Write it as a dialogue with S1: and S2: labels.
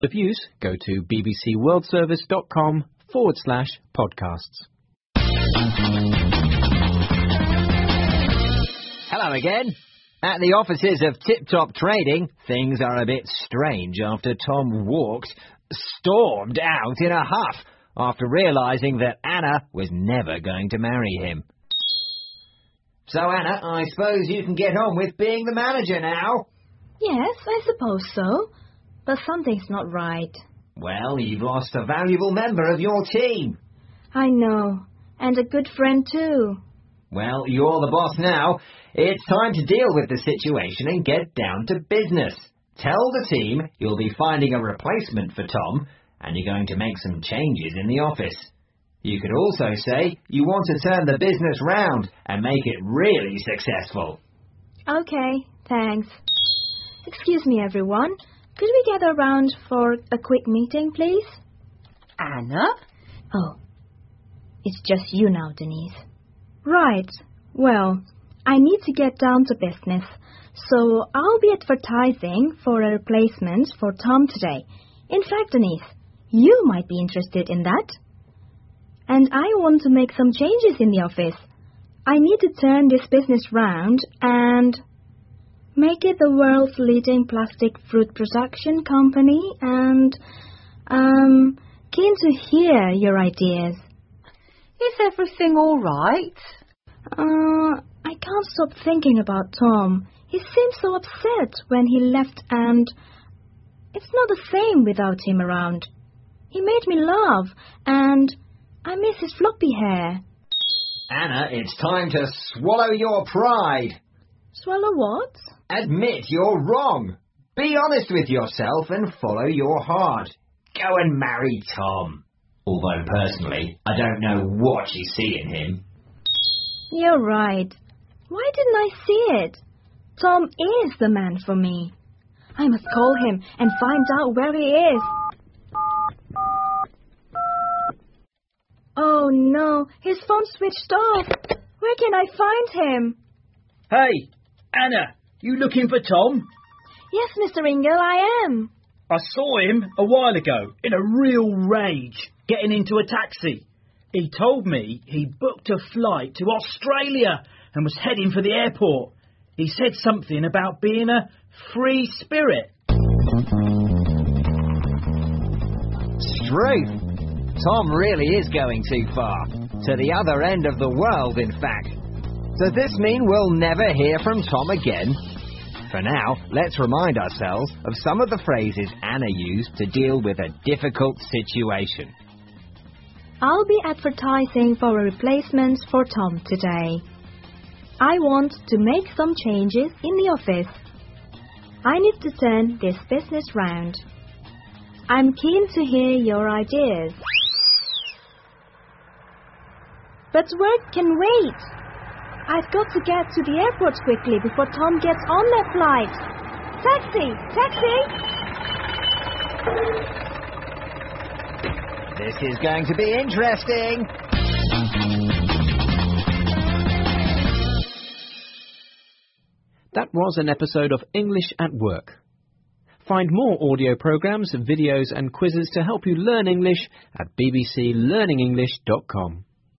S1: Reviews, go to bbcworldservice.com/podcasts.
S2: Hello again. At the offices of Tip Top Trading, things are a bit strange after Tom stormed out in a huff after realising that Anna was never going to marry him. So, Anna, I suppose you can get on with being the manager now?
S3: Yes, I suppose so. But something's not right.
S2: Well, you've lost a valuable member of your team.
S3: I know. And a good friend too.
S2: Well, you're the boss now. It's time to deal with the situation and get down to business. Tell the team you'll be finding a replacement for Tom and you're going to make some changes in the office. You could also say you want to turn the business round and make it really successful.
S3: Okay, thanks. Excuse me, everyone. Could we gather around for a quick meeting, please?
S4: Anna?
S3: Oh, it's just you now, Denise. Right. Well, I need to get down to business, so I'll be advertising for a replacement for Tom today. In fact, Denise, you might be interested in that. And I want to make some changes in the office. I need to turn this business round and make it the world's leading plastic fruit production company, and keen to hear your ideas.
S4: Is everything all right?
S3: I can't stop thinking about Tom. He seemed so upset when he left, and it's not the same without him around. He made me laugh, and I miss his floppy hair.
S2: Anna, it's time to swallow your pride.
S3: Swallow what?
S2: Admit you're wrong. Be honest with yourself and follow your heart. Go and marry Tom. Although, personally, I don't know what you see in him.
S3: You're right. Why didn't I see it? Tom is the man for me. I must call him and find out where he is. Oh no, his phone switched off. Where can I find him?
S5: Hey, Anna, you looking for Tom?
S3: Yes, Mr. Ingle, I am.
S5: I saw him a while ago in a real rage, getting into a taxi. He told me he booked a flight to Australia and was heading for the airport. He said something about being a free spirit.
S2: True. Tom really is going too far. To the other end of the world, in fact. Does this mean we'll never hear from Tom again? For now, let's remind ourselves of some of the phrases Anna used to deal with a difficult situation.
S3: I'll be advertising for a replacement for Tom today. I want to make some changes in the office. I need to turn this business round. I'm keen to hear your ideas. But work can wait. I've got to get to the airport quickly before Tom gets on that flight. Taxi! Taxi!
S2: This is going to be interesting.
S1: That was an episode of English at Work. Find more audio programs, videos and quizzes to help you learn English at bbclearningenglish.com.